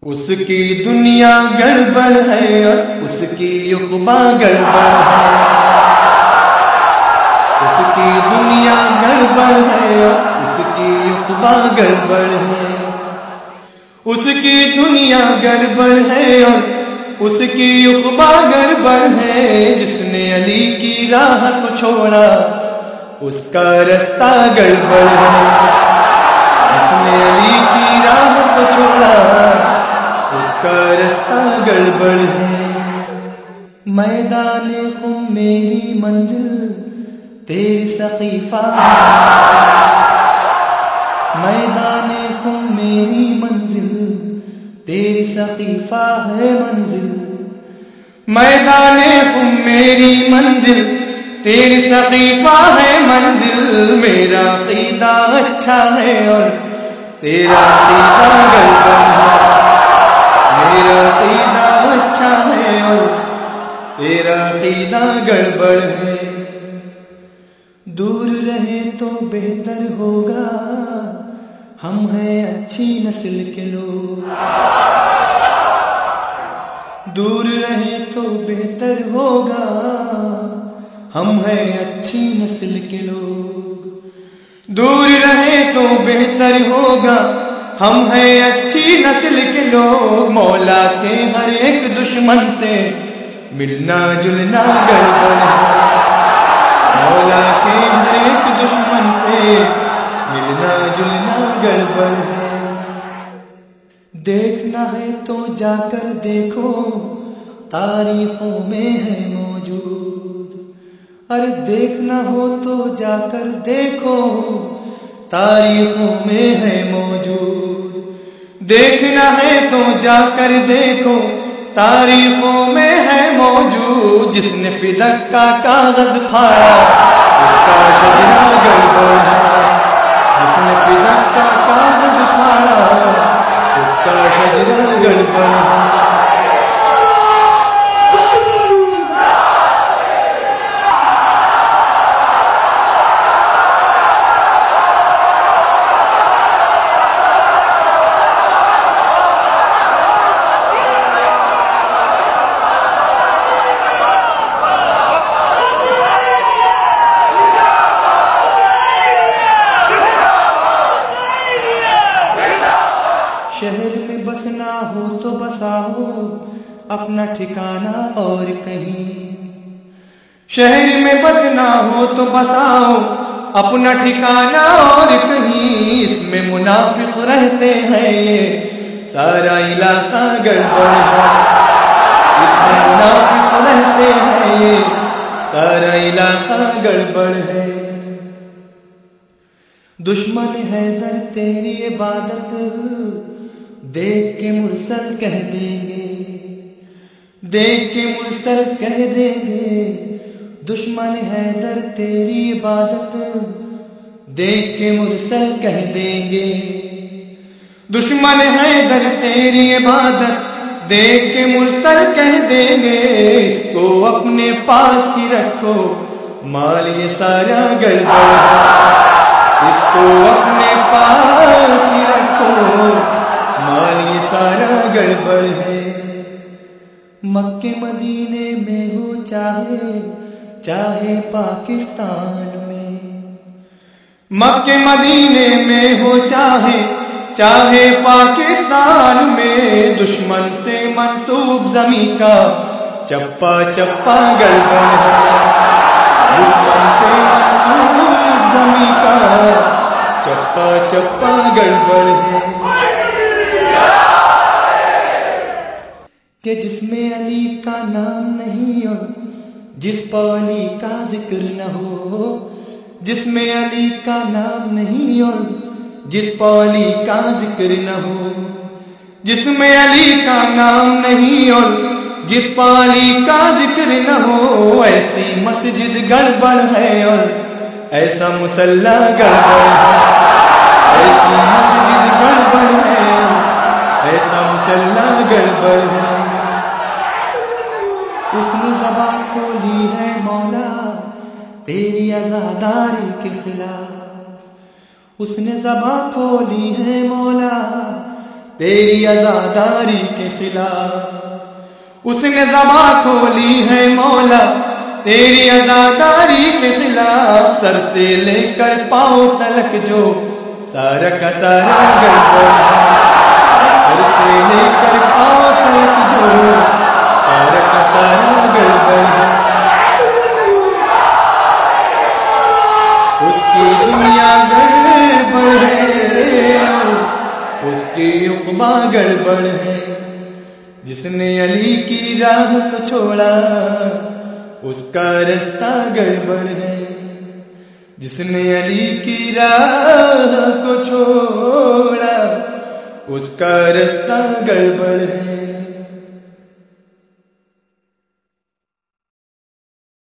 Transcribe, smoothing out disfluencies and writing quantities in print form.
اس کی دنیا گڑبڑ ہے اور اس کی عقبہ گڑبڑ ہے. اس کی دنیا گڑبڑ ہے اور اس کی عقبہ گڑبڑ ہے. اس کی دنیا گڑبڑ ہے اور اس کی عقبہ گڑبڑ ہے. جس نے علی کی راہ کو چھوڑا اس کا رستہ گڑبڑ ہے. جس نے علی کی راہ کو چھوڑا اس کا رستہ گڑبڑ ہے. میدان خم میری منزل تیری سقیفہ میدان خم میری منزل تیری سقیفہ ہے منزل. میدان خم میری منزل تیری سقیفہ ہے منزل. میرا عقیدہ اچھا ہے اور تیرا عقیدہ گڑبڑ ہے. میرا عقیدہ اچھا ہے اور تیرا عقیدہ گڑبڑ ہے. دور رہے تو بہتر ہوگا ہم ہیں اچھی نسل کے لوگ. دور رہے تو بہتر ہوگا ہم ہیں اچھی نسل کے لوگ. دور رہے تو بہتر ہوگا ہم ہیں اچھی نسل کے لوگ. مولا کے ہر ایک دشمن سے ملنا جلنا گڑبڑ ہے. مولا کے ہر ایک دشمن سے ملنا جلنا گڑبڑ ہے. دیکھنا ہے تو جا کر دیکھو تاریخوں میں ہے موجود. ارے دیکھنا ہو تو جا کر دیکھو تاریخوں میں ہے موجود. دیکھنا ہے تو جا کر دیکھو تاریخوں میں ہے موجود. جس نے فدق کا کاغذ پھاڑا اس کا شجرہ گڑبڑ ہے. جس نے فدق کا کاغذ پھاڑا اس کا شجرہ گڑبڑ ہے. شہر میں بسنا ہو تو بساؤ اپنا ٹھکانہ اور کہیں. شہر میں بسنا ہو تو بساؤ اپنا ٹھکانہ اور کہیں. اس میں منافق رہتے ہیں یہ سارا علاقہ گڑبڑ ہے. اس میں منافق رہتے ہیں یہ سارا علاقہ گڑبڑ ہے. دشمن حیدر تیری عبادت دیکھ کے مرسل کہہ دیں گے. دیکھ کے مرسل کہہ دیں گے. دشمن حیدر تیری عبادت دیکھ کے مرسل کہہ دیں گے. دشمن حیدر تیری عبادت دیکھ کے مرسل کہہ دیں گے. اس کو اپنے پاس ہی رکھو مال یہ سارا گڑبڑ ہے. اس کو اپنے پاس ہی رکھو مال یہ سارا گڑبڑ ہے. مکے مدینے میں ہو چاہے پاکستان میں. مکے مدینے میں ہو چاہے پاکستان میں. دشمن سے منسوب زمین کا چپا چپا گڑبڑ ہے. دشمن سے منسوب زمین کا چپا چپا گڑبڑ ہے. کہ جس میں علی کا نام نہیں ہو جس پر علی کا ذکر نہ ہو. جس میں علی کا نام نہیں ہو جس پر علی کا ذکر نہ ہو. جس میں علی کا نام نہیں اور جس پر علی کا ذکر نہ ہو. ایسی مسجد گڑبڑ ہے اور ایسا مصلی گڑبڑ ہے. ایسی مسجد گڑبڑ ہے اور ایسا مصلی گڑبڑ ہے. اس نے زبان کھولی ہے مولا تیری عزاداری کے خلاف. اس نے زبان کھولی ہے مولا تیری عزاداری کے خلاف، اس نے زبان کھولی ہے مولا تیری عزاداری کے خلاف، سر سے لے کر پاؤں تلک جو سارا کا سارا گڑبڑ ہے، سر سے لے کر پاؤں تلک جو سارا کا سارا گڑبڑ ہے، اس کی دنیا گڑبڑ ہے، اس کی عقبہ گڑبڑ ہے، جس نے علی کی راہ کو چھوڑا اس کا رستہ گڑبڑ ہے، جس نے علی کی راہ کو چھوڑا اس کا رستہ گڑبڑ ہے۔